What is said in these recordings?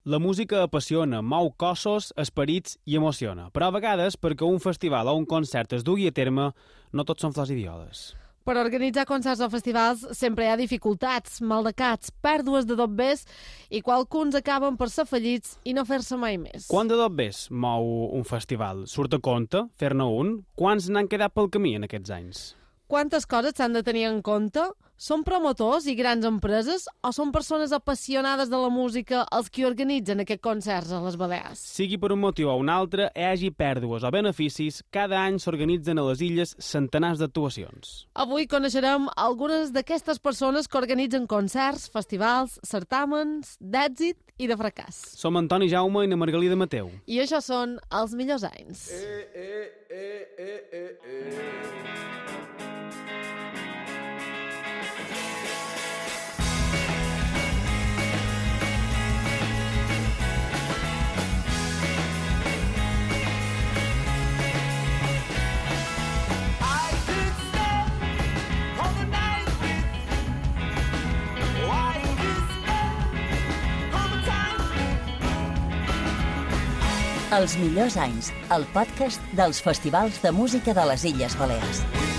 La música apassiona, mou cossos, esperits i emociona, però a vegades, perquè un festival o un concert es dugui a terme, no tots són flors i violes. Per organitzar concerts o festivals sempre hi ha dificultats, maldecats, pèrdues de dobbers i qualcuns acaben per ser fallits i no fer-se mai més. Quant de dobbers mou un festival? Surt a compte fer-ne un? Quants n'han quedat pel camí en aquests anys? Quantes coses s'han de tenir en compte? Són promotors i grans empreses o són persones apassionades de la música els qui organitzen aquests concerts a les Balears? Sigui per un motiu o un altre, hi hagi pèrdues o beneficis, cada any s'organitzen a les illes centenars d'actuacions. Avui coneixerem algunes d'aquestes persones que organitzen concerts, festivals, certàmens, d'èxit i de fracàs. Som Antoni Jaume i na Margalida Mateu. I això són els millors anys. Els millors anys, el podcast dels festivals de música de les Illes Balears.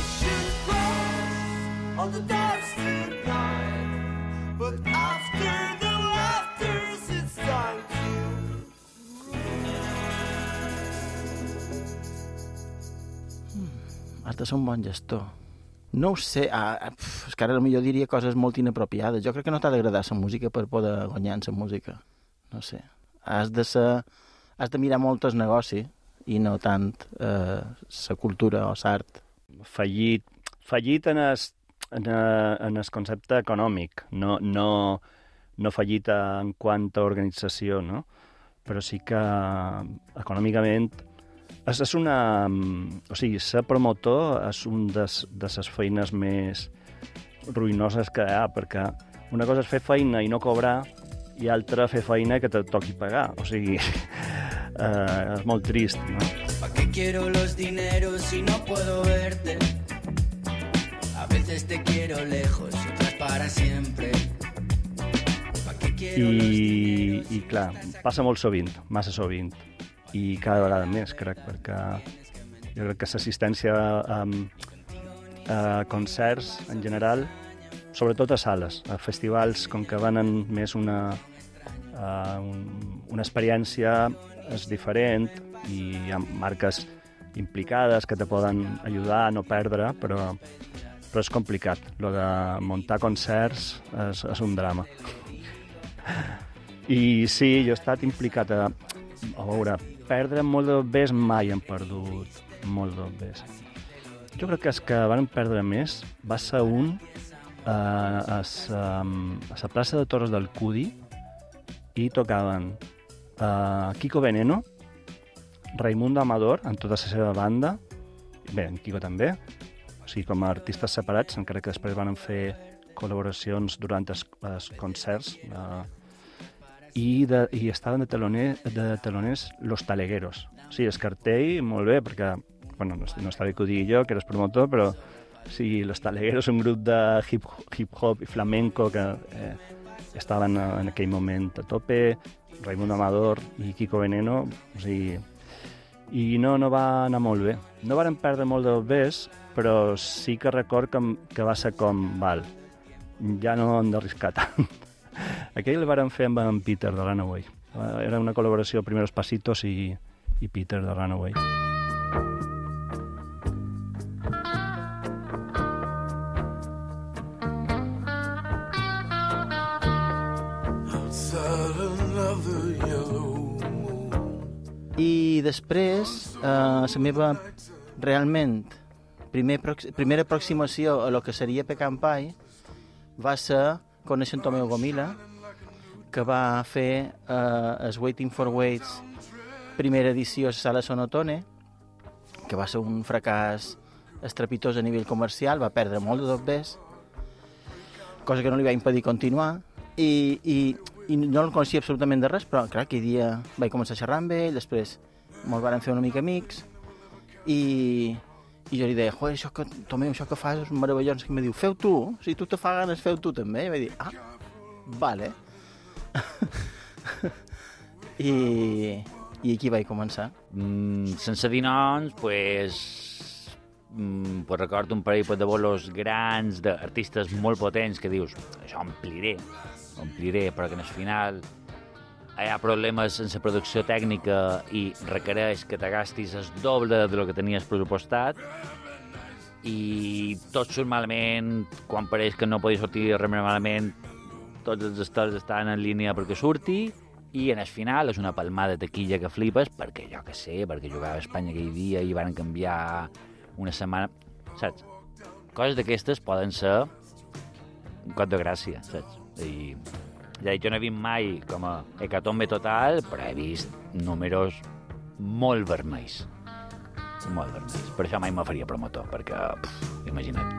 Has de ser un bon gestor. No ho sé, és que ara potser diria coses molt inapropiades. Jo crec que no t'ha d'agradar la música per poder guanyar en la música. No sé. Has de mirar molt el negoci i no tant la cultura o l'art. Fallit en el concepte econòmic, no fallit en quant a organització, no? Però sí que econòmicament és una... O sigui, ser promotor és un de les feines més ruïnoses que hi ha, perquè una cosa és fer feina i no cobrar i altra fer feina que te toqui pagar. O sigui, és molt trist, no? ¿Pa qué quiero los dineros si no puedo verte? A veces te quiero lejos y otras para siempre. I clar, passa molt sovint, massa sovint, i cada vegada més, crec, perquè jo crec que l'assistència a concerts en general, sobretot a sales, a festivals, com que venen més una experiència és diferent i hi ha marques implicades que te poden ajudar a no perdre, però és complicat. Lo de muntar concerts és un drama. I sí, jo he estat implicat a veure, perdre molt de bes mai hem perdut molt de bes. Jo crec que els que van perdre més va ser un a la plaça de Toros del Cudi i tocaven Kiko Veneno, Raimundo Amador, amb tota la seva banda, bé, en Kiko també, o sigui, com a artistes separats, encara que després van fer col·laboracions durant els concerts, i estaven de teloners Los Talegueros. O sigui, el cartell, molt bé, perquè bueno, no està bé que ho digui jo, que eres promotor, però sí, Los Talegueros, un grup de hip-hop i flamenco que estaven en aquell moment a tope, Raimundo Amador i Kiko Veneno, o sigui, i no va anar molt bé. No varen perdre molt de bes, però sí que record que va ser com, val, ja no hem d'arriscar tant. Aquell el varen fer amb en Peter de Runaway. Era una col·laboració Primeros Pasitos i Peter de Runaway. I després, la meva, realment, primera aproximació a lo que seria Pecampai va ser conèixer en Tomeu Gomila, que va fer el Waiting for Waits primera edició a la Sala Sonotone, que va ser un fracàs estrepitós a nivell comercial, va perdre molt de dobbers, cosa que no li va impedir continuar, i no el coneixia absolutament de res, però clar, aquell dia vaig començar a xerrar amb ell, després me'l varen fer una mica amics, i jo li deia, joder, Tomeu, això que fas és meravellós, que em diu, feu tu, si tu te fa ganes, feu tu també, i vaig dir, vale. I aquí vaig començar. Sense dir noms, pues recordo un parell de bolos grans d'artistes molt potents que dius, això ompliré, però que en el final hi ha problemes en la producció tècnica i requereix que te gastis el doble de lo que tenies pressupostat i tot surt malament, quan pareix que no podia sortir res malament, tots els estels estan en línia perquè surti, i en el final és una palmada de taquilla que flipes, perquè jo que sé, perquè jugava a Espanya aquell dia i van canviar una setmana, saps? Coses d'aquestes poden ser un cop de gràcia, saps? I ja dic, jo no he vist mai com a hecatombe total, però he vist números molt vermells. Molt vermells. Per això mai me faria promotor, perquè, imagina't.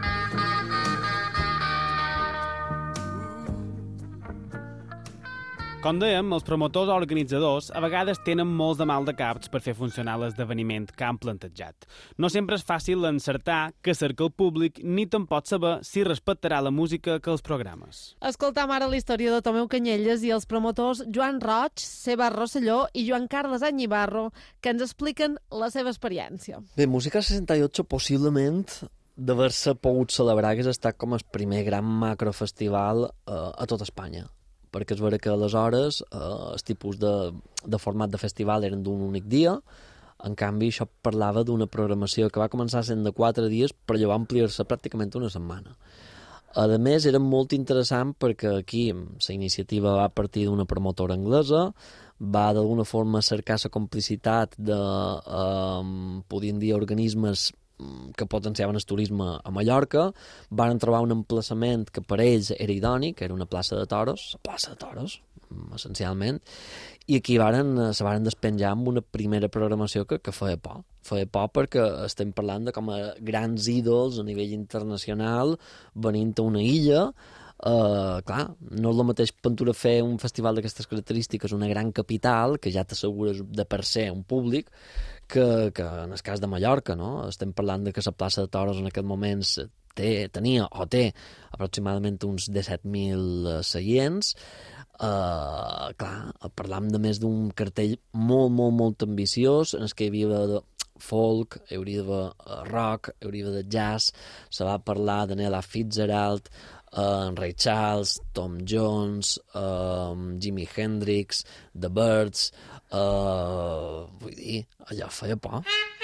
Com dèiem, els promotors o organitzadors a vegades tenen molts de mal de caps per fer funcionar l'esdeveniment que han plantejat. No sempre és fàcil encertar què cerca el públic ni tampoc saber si respectarà la música que els programes. Escoltam ara la història de Tomeu Canyelles i els promotors Joan Roig, Seba Rosselló i Joan Carles Añibarro, que ens expliquen la seva experiència. Bé, Música 68 possiblement d'haver-se pogut celebrar hagués estat com el primer gran macrofestival a tot Espanya, perquè és vera que aleshores el tipus de format de festival eren d'un únic dia, en canvi això parlava d'una programació que va començar sent de 4 dies però llavors va ampliar-se pràcticament una setmana. A més, era molt interessant perquè aquí la iniciativa va partir d'una promotora anglesa, va d'alguna forma cercar la complicitat de, podríem dir, organismes que potenciaven el turisme a Mallorca, van trobar un emplaçament que per ells era idònic, que era una plaça de toros, essencialment, i aquí se varen despenjar amb una primera programació que feia por. Feia por perquè estem parlant de com a grans ídols a nivell internacional venint a una illa. Clar, no és el mateix Ventura fer un festival d'aquestes característiques, una gran capital, que ja t'assegures de per ser un públic, que en el cas de Mallorca, no? Estem parlant de que la plaça de toros en aquest moment tenia o té aproximadament uns 17.000 seients. Clar, parlam de més d'un cartell molt, molt, molt ambiciós, en el que hi havia de folk, hi hauria de rock, hi hauria de jazz, se va parlar de Ella Fitzgerald, Ray Charles, Tom Jones, Jimi Hendrix, The Byrds, vull dir, allò feia por.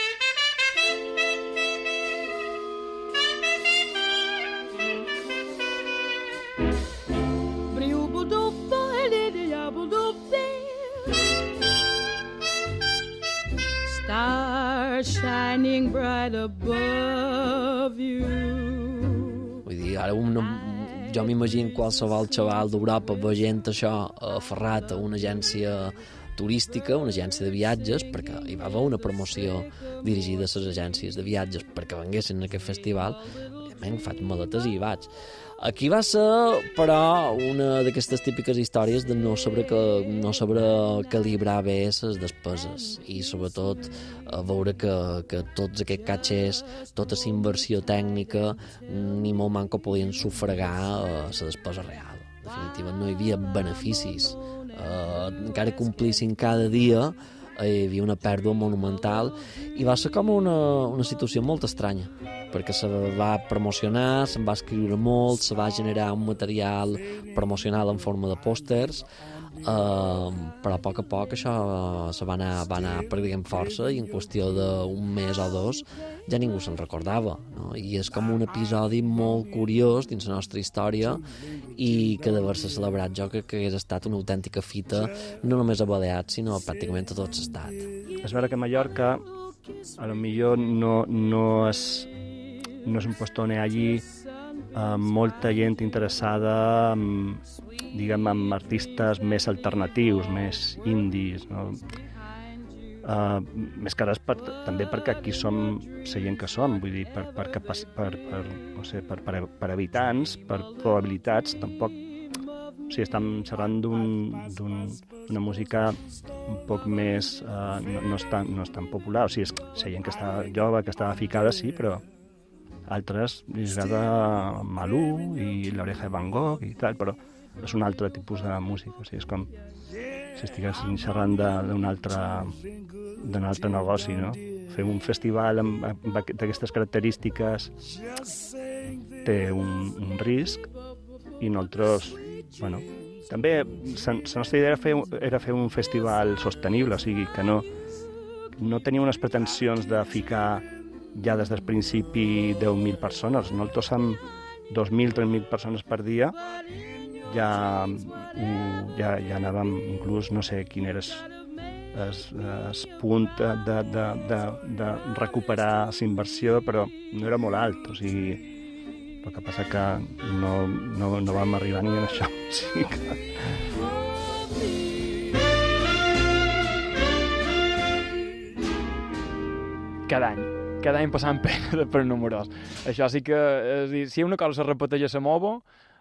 Stars shining bright above you. Vull dir, ara jo m'imagino qualsevol xaval d'Europa veient això aferrat a una agència turística, una agència de viatges, perquè hi va haver una promoció dirigida a les agències de viatges perquè venguessin a aquest festival. Evidentment, faig maletes i hi vaig. Aquí va ser, però, una d'aquestes típiques històries de no saber calibrar bé les despeses i, sobretot, veure que tots aquests catxers, tota la inversió tècnica, ni molt manco podien sufragar la despesa real. En definitiva, no hi havia beneficis. Encara complissin cada dia, hi havia una pèrdua monumental i va ser com una situació molt estranya, perquè se va promocionar, se'n va escriure molt, se va generar un material promocional en forma de pòsters, però a poc això se va anar perdent força i en qüestió d'un mes o dos ja ningú se'n recordava, no? I és com un episodi molt curiós dins la nostra història i que d'haver-se celebrat jo crec que hagués estat una autèntica fita no només a Balears sinó pràcticament a tot l'estat. És vera que Mallorca a lo millor no és un lloc on hi hagi molta gent interessada diguem, amb artistes més alternatius, més indies, no? Més que res també perquè aquí som la gent que som, vull dir, per habitants, per probabilitats, tampoc. O sigui, estem xerrant d'una música un poc més... no és tan popular, o sigui, és la gent que està jove, que està ficada, sí, però altres els agrada Malú i l'Oreja de Van Gogh i tal, però és un altre tipus de música, o sigui, és com... si estiguéssim xerrant d'un altre negoci, no? Fer un festival d'aquestes característiques té un risc i nosaltres, bueno, també la nostra idea era fer un festival sostenible, o sigui, que no tenia unes pretensions de ficar ja des del principi 10.000 persones. Nosaltres amb 2.000, 3.000 persones per dia ja anàvem, inclús no sé quin era el punt de recuperar la inversió, però no era molt alt, o sigui, el que passa que no vam arribar ni en això, o sigui que... Cada any passant pena per números. Això sí que, si una cosa se repeteix a Samovo,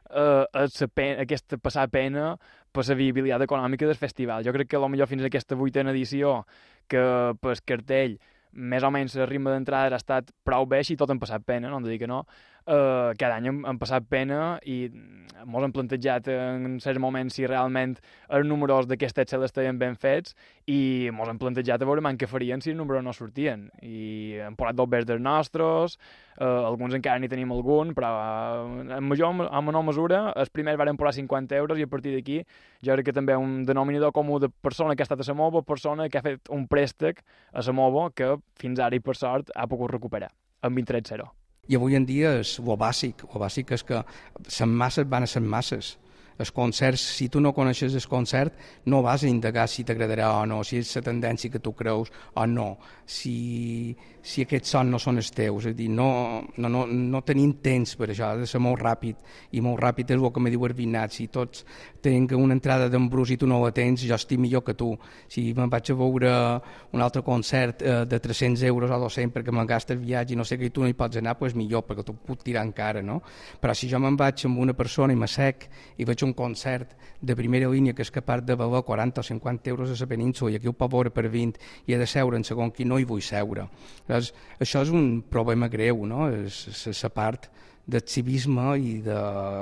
aquesta passar pena per la viabilitat econòmica del festival. Jo crec que potser fins a aquesta 8ª edició, que pel cartell més o menys el ritme d'entrada ha estat prou bé, i tot hem passat pena, no hem de dir que no. Cada any hem passat pena i ens hem plantejat en certs moments si realment els números d'aquesta excel estaven ben fets i ens hem plantejat a veure què farien si els números no sortien. I hem posat dos vers dels nostres, alguns encara n'hi tenim algun, però en menor mesura els primers varen posar 50 euros i a partir d'aquí jo crec que també un denominador comú de persona que ha estat a Samovo, persona que ha fet un préstec a Samovo que fins ara i per sort ha pogut recuperar amb 23-0. I avui en dia és el bàsic és que les masses van a ser masses. Els concerts, si tu no coneixes el concert, no vas a indagar si t'agradarà o no, si és la tendència que tu creus o no, si aquests sons no són els teus. És a dir, no tenim temps per això, ha de ser molt ràpid, i molt ràpid és el que me diu Herbinat. Si tots tenen una entrada d'embrús i tu no la tens, jo estic millor que tu. Si me'n vaig a veure un altre concert de 300 euros o 200 perquè me'n gasta el viatge i no sé què, i tu no hi pots anar, doncs millor, perquè tu puc tirar encara, no? Però si jo me'n vaig amb una persona i m'assec i veig un concert de primera línia que és capaç de valer 40 o 50 euros a la península i aquí ho pot veure per 20 i he de seure en segon qui no hi vull seure. Llavors, això és un problema greu, no? És la part del civisme i de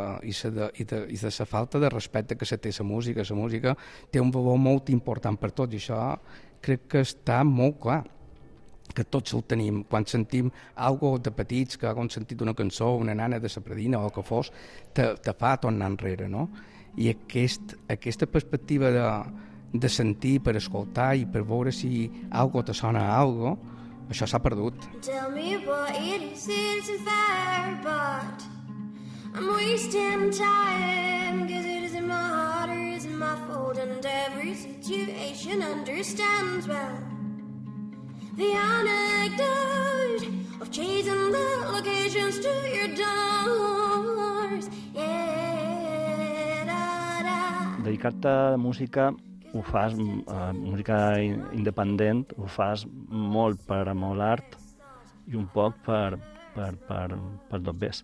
la falta de respecte que se té a la música. La música té un valor molt important per tots i això crec que està molt clar, que tots el tenim. Quan sentim algo de petits, que hem sentit una cançó, una nana de la Pradina o el que fos, te fa tornar enrere, no? I aquesta perspectiva de sentir per escoltar i per veure si algo te sona a algo, això s'ha perdut. Tell me what it isn't fair, but I'm wasting time, 'cause it isn't my heart or isn't my fault, and every situation understands well the anecdote of chasing the locations to your doors. Yeah, da, da. Dedicar-te a música ho fas, música independent, ho fas molt per amor a l'art i un poc per dos bes.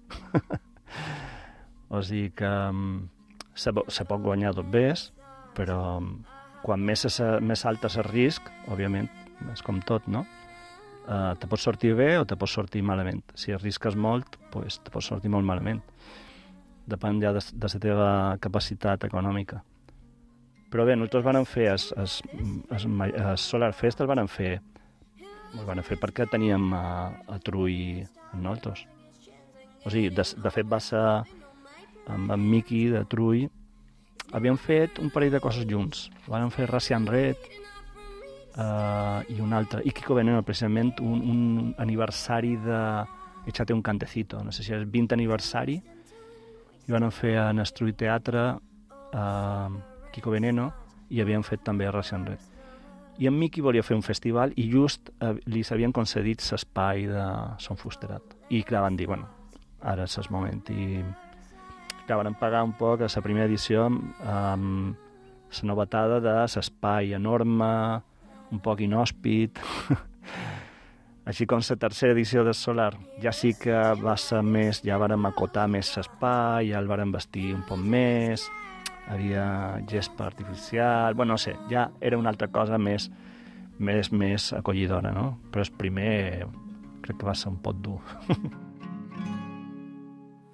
O sigui que se pot guanyar dos bes, però quan més alt és el risc, òbviament, és com tot, no? Te pot sortir bé o te pot sortir malament. Si arrisques molt, pues, te pot sortir molt malament. Depèn ja de la teva capacitat econòmica. Però bé, nosaltres vam fer el Solar Fest, el vam fer perquè teníem a Trull amb nosaltres. O sigui, de fet va ser amb en Miqui de Trull, havíem fet un parell de coses junts. Vam fer Russian Red i un altre, i Kiko Veneno, precisament un aniversari de Échate un cantecito, no sé si és 20 aniversari, i van fer en el Trull Teatre Kiko Veneno, i havíem fet també Russian Red. I en Miqui volia fer un festival i just li s'havien concedit l'espai de Son Fusterat. I clar, van dir, bueno, ara és el moment. I clar, van pagar un poc a la primera edició amb la novetada de l'espai enorme, un poc inhòspit. Així com la tercera edició del Solar, ja sí que va ser més, ja vàrem acotar més l'espai, ja el vàrem vestir un poc més, havia gespa artificial, bueno, no sé, ja era una altra cosa més acollidora, no? Però el primer crec que va ser un poc dur.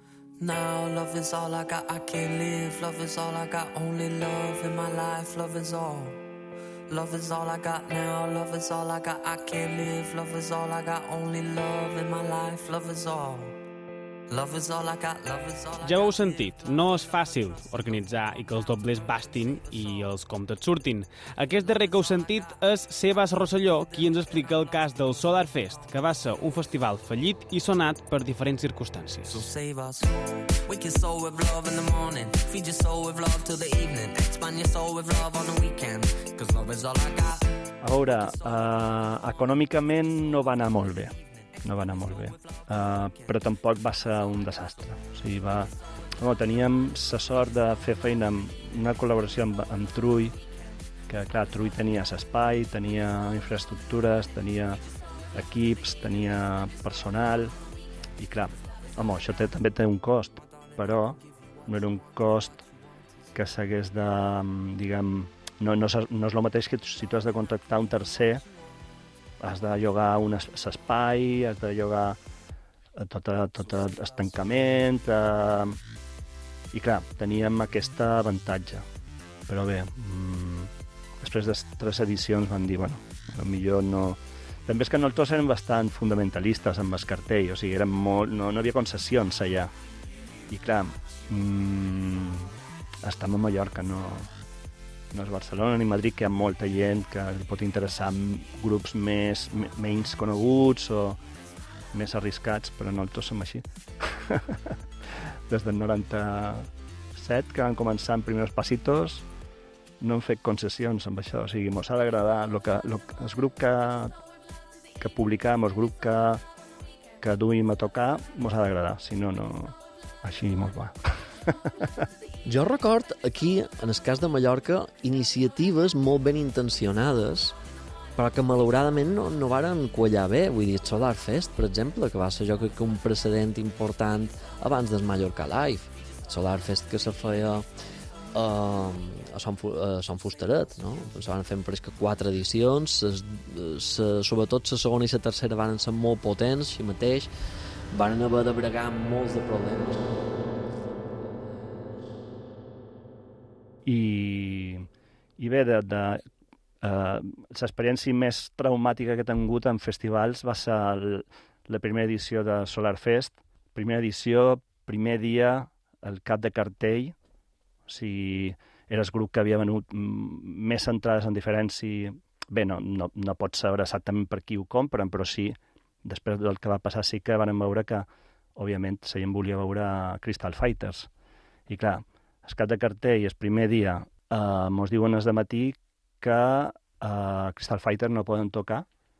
now. Love is all I got, I can't live. Love is all I got, only love in my life. Love is all. Love is all I got now. Love is all I got, I can't live. Love is all I got, only love in my life. Love is all. Love is all I got, love is all I got. Ja ho heu sentit, no és fàcil organitzar i que els doblers bastin i els comptes surtin. Aquest darrer que heu sentit és Sebas Rosselló, qui ens explica el cas del Solar Fest, que va ser un festival fallit i sonat per diferents circumstàncies. So save our soul. Wake your soul with love in the morning. Feed your soul with love till the evening. Expand your soul with love on the weekend. Cause love is all I got. A veure, econòmicament no va anar molt bé. No va anar molt bé. Però tampoc va ser un desastre. O sigui, teníem la sort de fer feina amb una col·laboració amb Trull, que, clar, Trull tenia l'espai, tenia infraestructures, tenia equips, tenia personal, i clar, home, això també té un cost, però no era un cost que s'hagués de, diguem, no és el mateix que si tu has de contractar un tercer, has de llogar un espai, has de llogar tot l'estancament, i clar, teníem aquest avantatge. Però bé, després de 3 edicions van dir, bueno, potser no... També és que nosaltres érem bastant fundamentalistes amb el cartell, o sigui, no hi havia concessions allà. I clar, estem a Mallorca, no és Barcelona ni Madrid, que hi ha molta gent que li pot interessar grups menys coneguts o més arriscats, però nosaltres som així. Des del 97, que van començar en Primeros Pasitos, no hem fet concessions amb això, o sigui, mos ha d'agradar el grup que publicam, el grup que duim a tocar, mos ha d'agradar, si no, així mos va. Jo record aquí, en el cas de Mallorca, iniciatives molt ben intencionades, però que malauradament no varen quallar bé. Vull dir, el Solar Fest, per exemple, que va ser jo crec que un precedent important abans del Mallorca Live. El Solar Fest que se feia a Sant Fusteret, no? Se van fer per 4 edicions, sobretot la segona i la tercera van ser molt potents, així mateix, van haver de bregar amb molts de problemes. I bé, l'experiència més traumàtica que he tingut en festivals va ser la primera edició de Solar Fest. Primera edició, primer dia, el cap de cartell, o sigui, era el grup que havia venut més entrades en diferència. Bé, no pot saber exactament per qui ho compren, però sí, després del que va passar sí que van veure que, òbviament, la gent volia veure Crystal Fighters. I clar, el cap de cartell, el primer dia, mos diuen els de matí que Crystal Fighter no poden tocar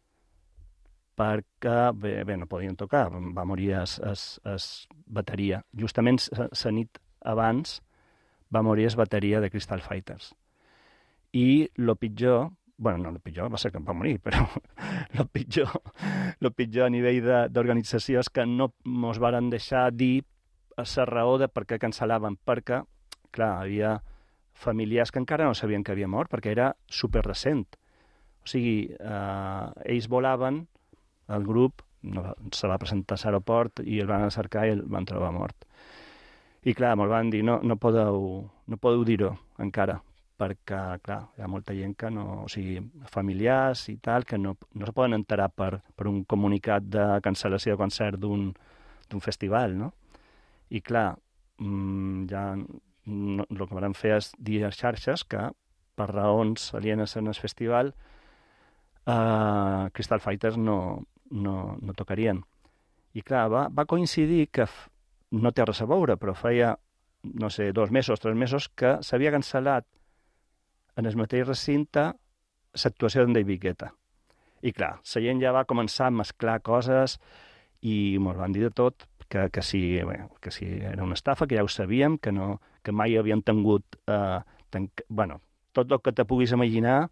perquè, bé, no podien tocar, va morir es bateria. Justament la nit abans va morir es bateria de Crystal Fighters. I el pitjor, bueno, no el pitjor, va ser que va morir, però el pitjor a nivell d'organització és que no mos varen deixar dir la raó de per què cancel·laven, perquè clar, havia familiars que encara no sabien que havia mort, perquè era superrecent. O sigui, ells volaven, el grup se va presentar a l'aeroport i el van cercar i el van trobar mort. I clar, me'l van dir, no podeu dir-ho encara, perquè, clar, hi ha molta gent que no... O sigui, familiars i tal, que no se poden enterar per un comunicat de cancel·lació de concert d'un festival, no? I clar, ja... el que vam fer és dir a xarxes que, per raons alienes en el festival, Crystal Fighters no tocarien. I clar, va coincidir que no té res a veure, però feia, no sé, 2 mesos, 3 mesos, que s'havia cancel·lat en el mateix recinte l'actuació d'en David Guetta. I clar, la gent ja va començar a mesclar coses i ens van dir de tot, que sí era una estafa, que ja ho sabíem, que mai havien tingut tot el que te puguis imaginar,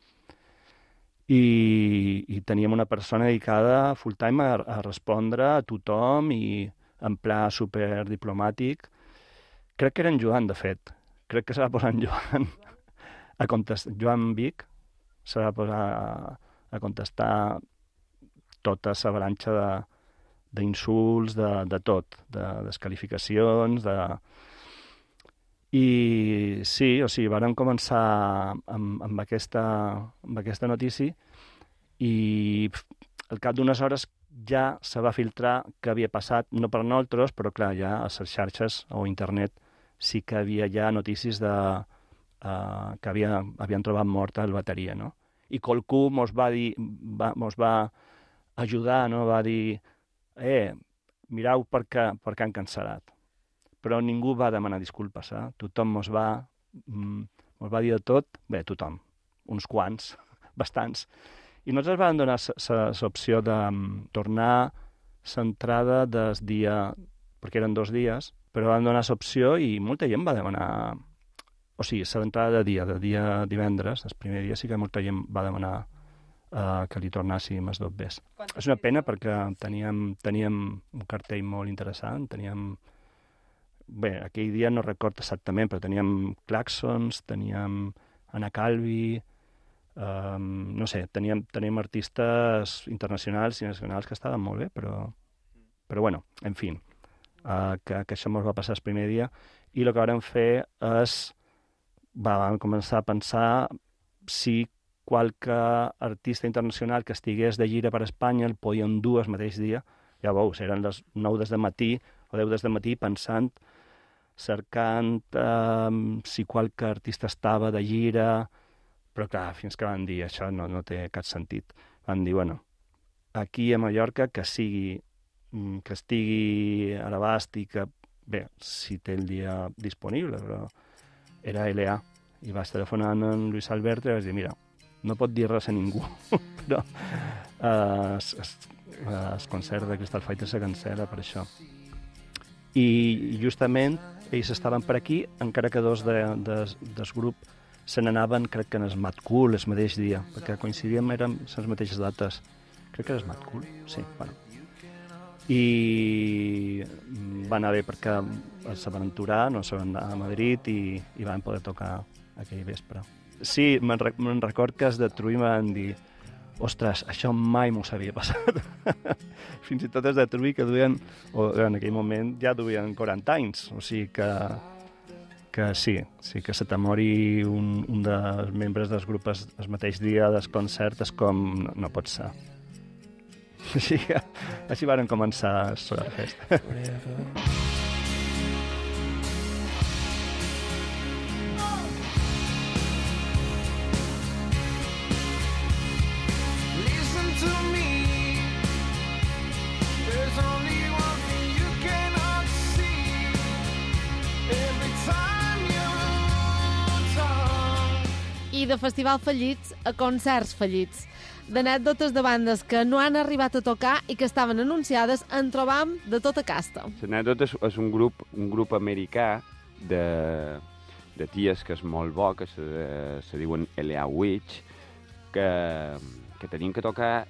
i teníem una persona dedicada full time a respondre a tothom i en pla super diplomàtic. Crec que era en Joan, de fet. Crec que se va posar en Joan a contestar. Joan Vic se va posar a contestar tota l'avalanxa d'insults, de tot, de desqualificacions, I sí, o sigui, vàrem començar amb aquesta notícia i al cap d'unes hores ja se va filtrar què havia passat, no per nosaltres, però clar, ja a les xarxes o internet sí que havia ja notícies que havien trobat morta el bateria, no? I qualcú mos va ajudar, no? Va dir, mireu per què han cancel·lat. Però ningú va demanar disculpes, Tothom mos va dir de tot, bé, tothom, uns quants, bastants. I nosaltres vam donar l'opció de tornar l'entrada del dia, perquè eren 2 dies, però vam donar l'opció i molta gent va demanar, o sigui, l'entrada de dia divendres, el primer dia sí que molta gent va demanar que li tornàssim els 2 bes. És una pena perquè teníem un cartell molt interessant, bé, aquell dia no recordo exactament, però teníem Claxons, teníem Anna Calvi, no sé, teníem artistes internacionals i nacionals que estaven molt bé, però bueno, en fi, que això ens va passar el primer dia, i el que vam fer és, vam començar a pensar si qualque artista internacional que estigués de gira per Espanya el podien dur el mateix dia. Ja veus, eren les 9 del matí o 10 del matí pensant, cercant si qualque artista estava de gira, però clar, fins que van dir això no té cap sentit. Van dir, bueno, aquí a Mallorca que estigui a l'abast i que, bé, si té el dia disponible, però era LA. I vas telefonant amb Luis Alberto i vas dir, mira, no pot dir res a ningú, però el concert de Crystal Fighter se cancel·la per això. I justament ells estaven per aquí, encara que 2 del grup se n'anaven, crec que en el Mad Cool, el mateix dia, perquè coincidíem, eren les mateixes dates. Crec que era el Mad Cool, sí, bueno. I va anar bé perquè se van aturar, no se van anar a Madrid i van poder tocar aquell vespre. Sí, me'n record que els de Trui van dir, ostres, això mai m'ho havia passat. Fins i tot els de Trui que duien, o en aquell moment ja duien 40 anys, o sigui que sí que se t'amori un dels membres dels grups el mateix dia del concert és com no pot ser. Així varen començar la festa. I de festival fallits a concerts fallits. D'anècdotes de bandes que no han arribat a tocar i que estaven anunciades en trobam de tota casta. L'anècdota és un grup americà de ties que és molt bo, que se diuen L.A. Witch, que tenien que tocar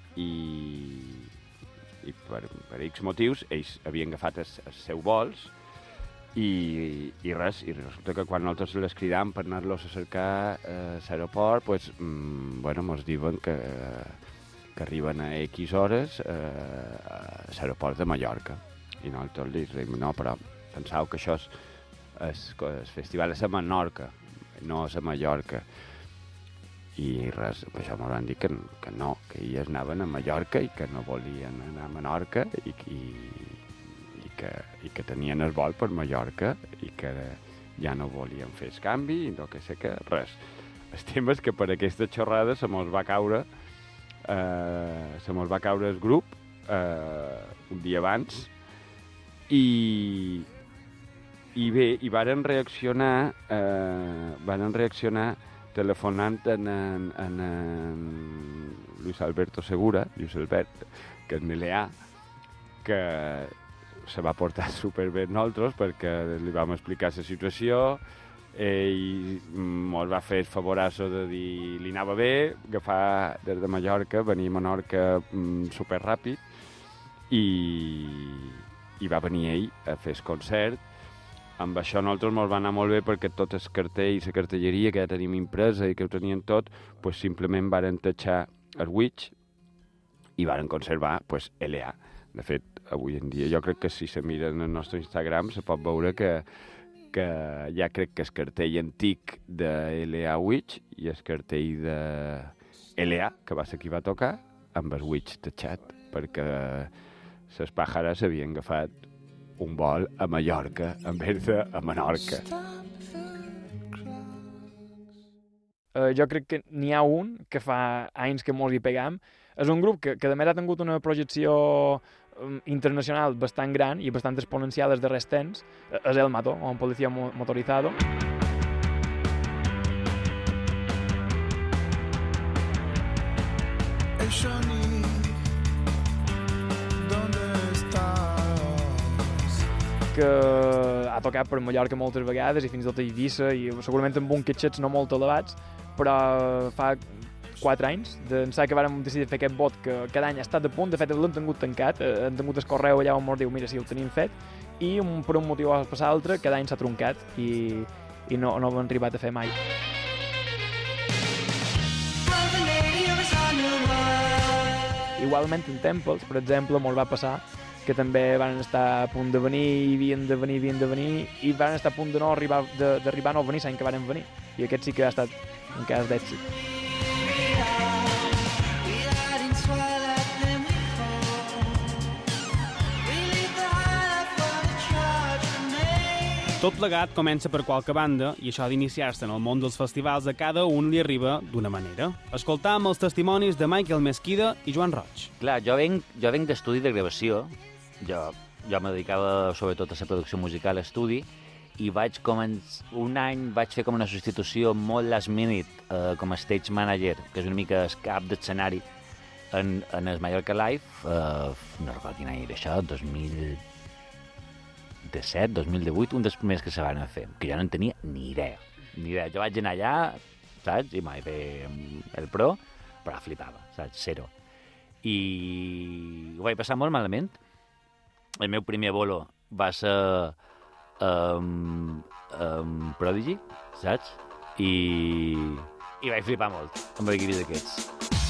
i per X motius ells havien agafat els seus vols i resulta que quan nosaltres les cridam per anar-los a cercar a l'aeroport, ens diuen que arriben a X hores a l'aeroport de Mallorca. I nosaltres li diem, no, però penseu que això el festival és a Menorca, no és a Mallorca. I res, per això ens van dir que no, que ells anaven a Mallorca i que no volien anar a Menorca i que tenien el vol per Mallorca i que ja no volien fer el canvi i no que sé què, res. El tema és que per aquesta xorrada se mos va caure el grup un dia abans i bé, i varen reaccionar telefonant en Luis Alberto Segura, Luis Albert, que és L.A., que se va portar superbé amb nosaltres perquè li vam explicar la situació, ell ens va fer el favorasso de dir li anava bé, agafar des de Mallorca, venir a Menorca superràpid i va venir ell a fer el concert. Amb això nosaltres ens va anar molt bé perquè tot el cartell i la cartelleria que ja tenim impresa i que ho tenien tot, simplement varen tatxar el Witch i varen conservar L.A. De fet, avui en dia jo crec que si se mira en el nostre Instagram se pot veure que ja crec que el cartell antic de L.A. Witch i el cartell de L.A., que va ser qui va tocar, amb el Witch tachat, perquè les pàjares havien agafat un vol a Mallorca en vez de a Menorca. Jo crec que n'hi ha un que fa anys que molts hi pegam. És un grup que a més ha tingut una projecció internacional bastant gran i bastant exponencial els darrers temps. És El Mato, o un policia motorizado. Que ha tocat per Mallorca moltes vegades i fins i tot a Eivissa i segurament amb un catxets no molt elevats, però fa 4 anys d'ençà que vàrem decidir fer aquest vot que cada any ha estat a punt, de fet l'hem tingut tancat, hem tingut el correu allà on ens diu mira si ho tenim fet, i per un motiu o per l'altre cada any s'ha truncat i no ho hem arribat a fer mai. Igualment en Temples, per exemple, molt va passar que també van estar a punt de venir i havien de venir i van estar a punt de no d'arribar a no venir l'any que van venir, i aquest sí que ha estat un cas d'èxit. Tot plegat comença per qualque banda i això d'iniciar-se en el món dels festivals a cada un li arriba d'una manera. Escoltam els testimonis de Michael Mesquida i Joan Roig. Clar, jo venc d'estudi de gravació. Jo me dedicava sobretot a la producció musical a estudi i un any vaig fer com una substitució molt last minute com a stage manager, que és una mica el cap d'escenari en el Mallorca Live, no recordo quin any era això, 2017, 2018, un dels primers que se van fer, que jo no en tenia ni idea. Jo vaig anar allà, saps, i vaig fer el pro, però flipava, saps, zero. I ho vaig passar molt malament. El meu primer bolo va ser Prodigy, saps? I vaig flipar molt amb equipis d'aquests.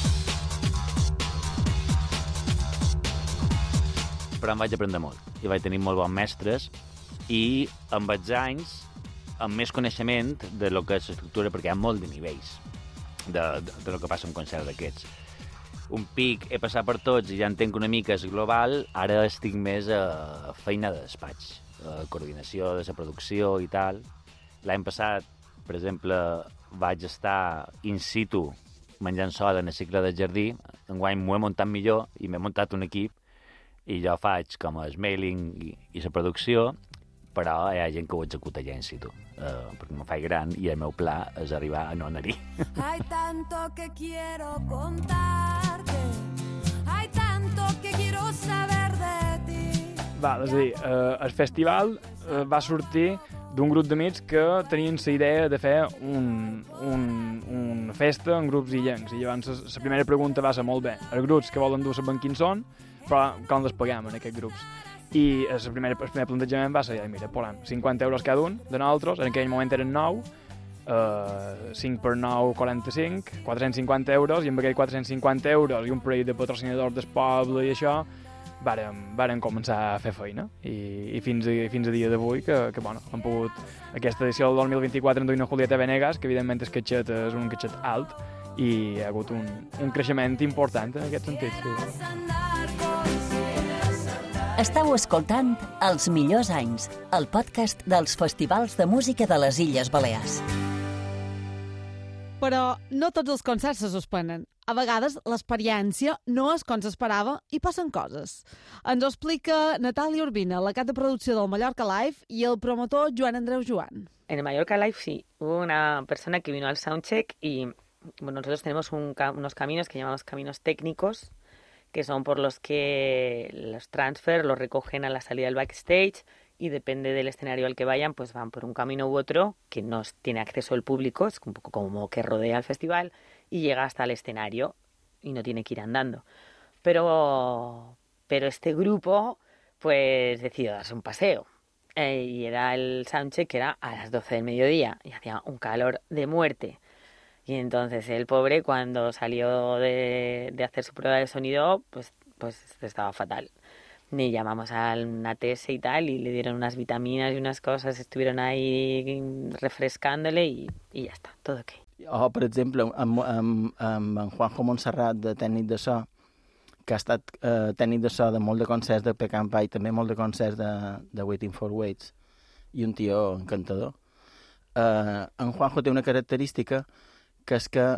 Però em vaig aprendre molt i vaig tenir molt bons mestres i amb els anys amb més coneixement de lo que és l'estructura, perquè hi ha molt de nivells de lo que passa en concerts d'aquests. Un pic he passat per tots i ja entenc una mica és global, ara estic més a feina de despatx, coordinació de la producció i tal. L'any passat, per exemple, vaig estar in situ menjant soda en el cicle del jardí. Enguany m'ho he muntat millor i m'he muntat un equip i jo faig com el mailing i la producció, però hi ha gent que ho executa ja in situ, perquè me faig gran i el meu pla és arribar a no anar-hi. Hay tanto que quiero contarte, hay tanto que quiero saber de ti. És a dir, el festival va sortir d'un grup d'amics que tenien la idea de fer una festa en grups illencs. I llavors la primera pregunta va ser molt bé. Els grups que volen dur sabem quins són, però com les paguem en aquests grups? I el primer plantejament va ser, mira, posem 50 euros cada un de nosaltres, en aquell moment eren 9, 5 per 9, 45, 450 euros, i amb aquells 450 euros i un parell de patrocinadors del poble i això, vàrem començar a fer feina. I fins a dia d'avui que bueno, hem pogut, aquesta edició del 2024 en duia Julieta Venegas, que evidentment el catxet és un catxet alt, i hi ha hagut un creixement important en aquest sentit. Sí. Estau escoltant Els millors anys, el podcast dels festivals de música de les Illes Balears. Però no tots els concerts se suspenen. A vegades l'experiència no és com s'esperava i passen coses. Ens ho explica Natàlia Urbina, la cap de producció del Mallorca Live, i el promotor Joan Andreu Joan. En el Mallorca Live sí, hubo una persona que vino al soundcheck y bueno, nosotros tenemos unos caminos que llamamos caminos técnicos, que son por los que los transfer los recogen a la salida del backstage y depende del escenario al que vayan, pues van por un camino u otro que no tiene acceso el público, es un poco como que rodea el festival y llega hasta el escenario y no tiene que ir andando. Pero este grupo pues decidió darse un paseo y era el soundcheck que era a las 12 del mediodía y hacía un calor de muerte. Y entonces el pobre, cuando salió de hacer su prueba de sonido, pues estaba fatal. ni llamamos a una TS y tal, y le dieron unas vitaminas y unas cosas, estuvieron ahí refrescándole y ya está, todo ok. O, per exemple, amb en Juanjo Montserrat, de tècnic de so, que ha estat tècnic de so de molt de concerts de Pecampa i també molt de concerts de Waiting for Waits, i un tio encantador. En Juanjo té una característica que és que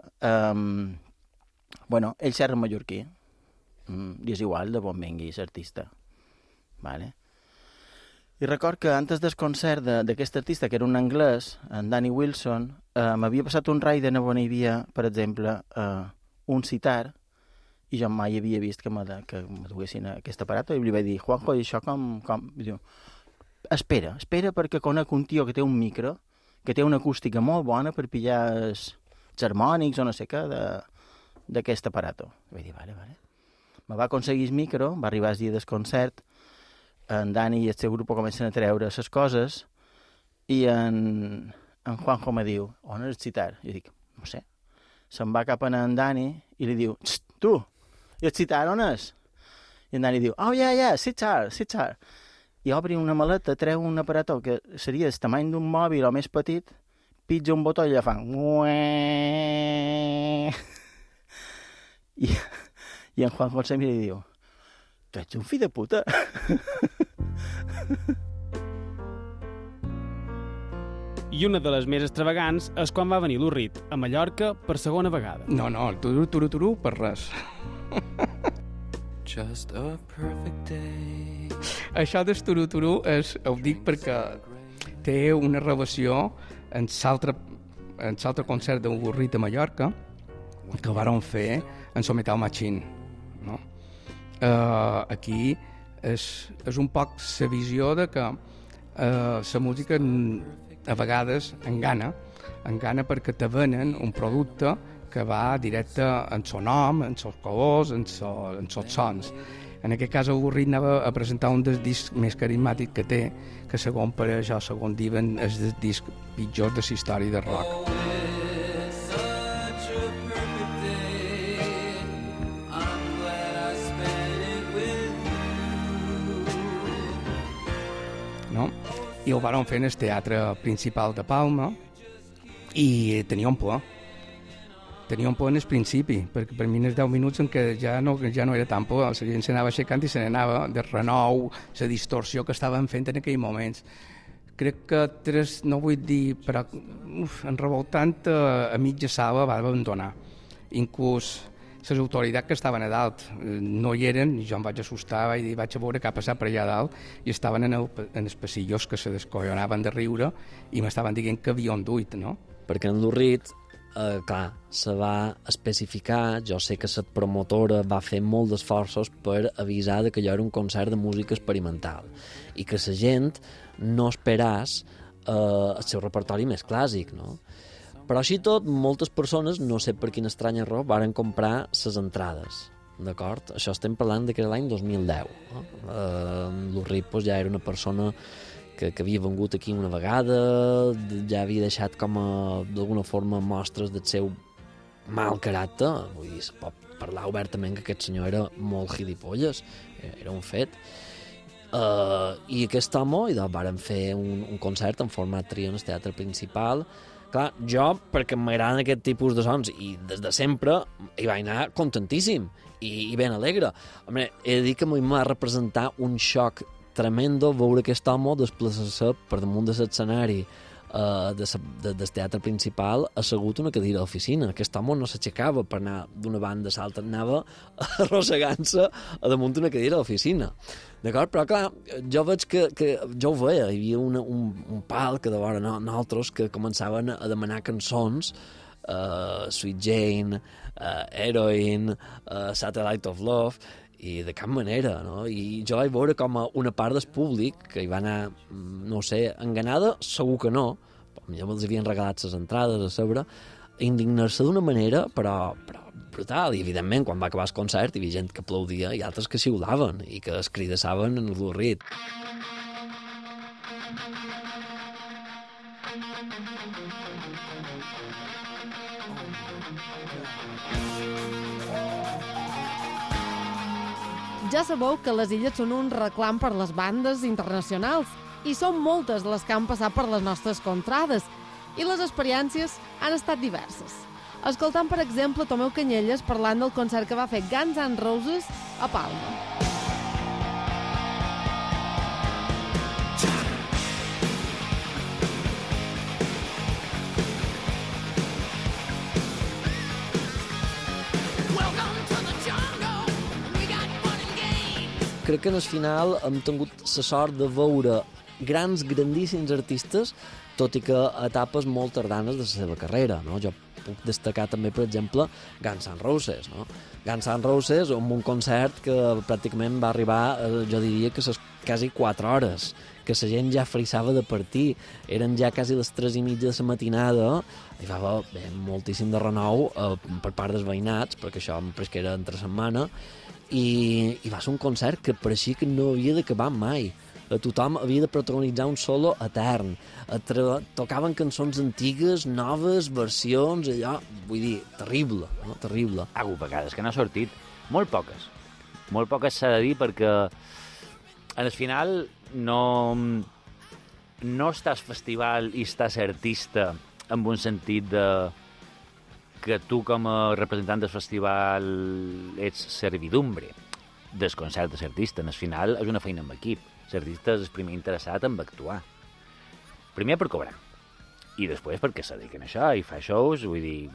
ell xerra mallorquí, i és igual de bon vengui l'artista. Vale? I record que antes del concert d'aquest artista, que era un anglès, en Danny Wilson, m'havia passat un Raiden on hi havia, per exemple, un sitar, i jo mai havia vist que me duguessin aquest aparat, i li vaig dir, Juanjo, i això com? I diu, espera, perquè conec un tio que té un micro, que té una acústica molt bona per pillar els harmònics o no sé què d'aquest aparat. I vaig dir, vale. Me va aconseguir el micro, va arribar el dia del concert, en Dani i el seu grup comencen a treure les coses i en Juanjo me diu, on és el sitar? Jo dic, no sé. Se'n va cap a en Dani i li diu, tu, i el sitar on és? I en Dani diu, oh, yeah, sitar. I obri una maleta, treu un aparató que seria el tamany d'un mòbil o més petit, pitja un botó i ja fa... I en Juanjo se'm mira i diu, tu ets un fill de puta. I una de les més extravagants és quan va venir l'Urrit a Mallorca per segona vegada. No, el turu, per res. Just a perfect day. Això del turu ho dic perquè té una relació en l'altre concert d'un Urrit a Mallorca que vàrem fer en So Metal Machine, no? Aquí és un poc la visió de que la música a vegades engana perquè te venen un producte que va directe en son nom, en sos colors, en sos sons. En aquest cas el Urrit anava a presentar un dels discs més carismàtics que té, que segons per això, segons diuen, és el disc pitjor de la història del rock. No? I ho vàrem fer en el teatre principal de Palma i teníem por en el principi, perquè per mi en els 10 minuts en què ja no era tan por, la gent s'anava aixecant i se n'anava de renou, la distorsió que estaven fent en aquells moments. Crec que no vull dir, però en revoltant a mitja sala va abandonar. Inclús les autoritats que estaven a dalt no hi eren, i jo em vaig assustar, vaig a veure què ha passat per allà a dalt, i estaven en els passillos que se descollonaven de riure i m'estaven dient que havien duit, no? Perquè en l'Urrit, clar, se va especificar, jo sé que la promotora va fer molt d'esforços per avisar que allò era un concert de música experimental i que la gent no esperàs el seu repertori més clàssic, no? Però així tot, moltes persones, no sé per quina estranya raó, varen comprar les entrades, d'acord? Això estem parlant que era l'any 2010. No? L'Urrit ja era una persona que havia vengut aquí una vegada, ja havia deixat com d'alguna forma mostres del seu mal caràcter, vull dir, se pot parlar obertament que aquest senyor era molt gilipolles, era un fet. I aquest home, varen fer un concert en format trio en el teatre principal. Clar, jo, perquè m'agraden aquest tipus de sons, i des de sempre hi vaig anar contentíssim i ben alegre. Home, he de dir que m'ha representar un xoc tremendo veure aquest home desplaçar-se per damunt de l'escenari del teatre principal assegut una cadira d'oficina. Aquest home no s'aixecava per anar d'una banda a l'altra, anava arrossegant-se a damunt d'una cadira d'oficina. D'acord? Però clar, jo veig que jo ho veia, hi havia un pal que de vora nosaltres que començaven a demanar cançons, Sweet Jane, Heroin, Satellite of Love, i de cap manera, no? I jo vaig veure com una part del públic que hi va anar, no sé, enganada, segur que no, ja els havien regalat les entrades a sobre, indignar-se d'una manera, però brutal, i evidentment quan va acabar el concert hi havia gent que aplaudia i altres que xiulaven i que es cridassaven en l'Urrit. Ja sabeu que les illes són un reclam per les bandes internacionals i són moltes les que han passat per les nostres contrades i les experiències han estat diverses. Escoltant, per exemple, Tomeu Canyelles parlant del concert que va fer Guns N' Roses a Palma. Crec que en el final hem tingut la sort de veure grandíssims artistes, tot i que a etapes molt tardanes de la seva carrera, no? Jo puc destacar també, per exemple, Guns N' Roses, no? Guns N' Roses, amb un concert que pràcticament va arribar, jo diria que quasi 4 hores, que la gent ja frissava de partir, eren ja quasi les 3:30 de la matinada, hi va haver moltíssim de renou per part dels veïnats, perquè això que era entre setmana, i va ser un concert que pareixia que no havia d'acabar mai. Tothom havia de protagonitzar un solo etern. Tocaven cançons antigues, noves, versions, allò, vull dir, terrible, no? Terrible. Vegades que n'ha sortit, molt poques. Molt poques s'ha de dir perquè al final no estàs festival i estàs artista amb un sentit de que tu com a representant del festival ets servidumbre del concert de l'artista. Al final és una feina amb equip. L'artista és el primer interessat en actuar. Primer per cobrar. I després perquè se dediquen a això i fa shows, vull dir,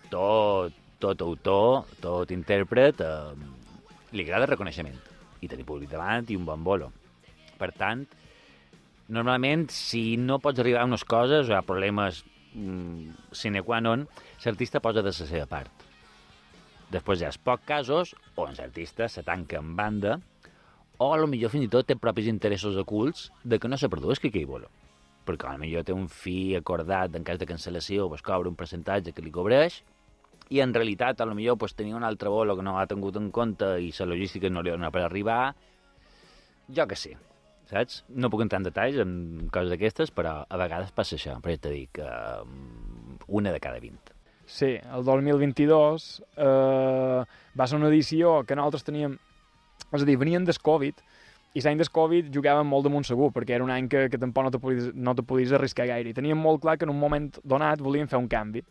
tot autor, tot intèrpret, li agrada reconeixement. I tenir públic davant i un bon bolo. Per tant, normalment, si no pots arribar a unes coses o hi ha problemes sine qua non, l'artista posa de la seva part. Després hi ha pocs casos on l'artista se tanca en banda o potser fins i tot té propis interessos ocults de que no se produeixi aquell bolo. Perquè potser té un fi acordat en cas de cancel·lació, pues cobra un percentatge que li cobreix i en realitat potser tenia un altre bolo que no ha tingut en compte i la logística no li dona per arribar. Jo que sé, saps? No puc entrar en detalls en coses d'aquestes, però a vegades passa això. Però ja t'he dit que una de cada 20. Sí, el 2022 va ser una edició que nosaltres teníem... És a dir, venien del Covid, i l'any del Covid jugàvem molt damunt segur, perquè era un any que tampoc no te podies arriscar gaire. I teníem molt clar que en un moment donat volíem fer un canvi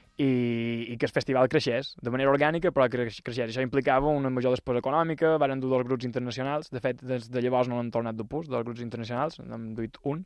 i que el festival creixés de manera orgànica, però que creixés. Això implicava una major despesa econòmica, varen dur 2 grups internacionals, de fet, des de llavors no n'han tornat de pus, 2 grups internacionals, n'hem duit un,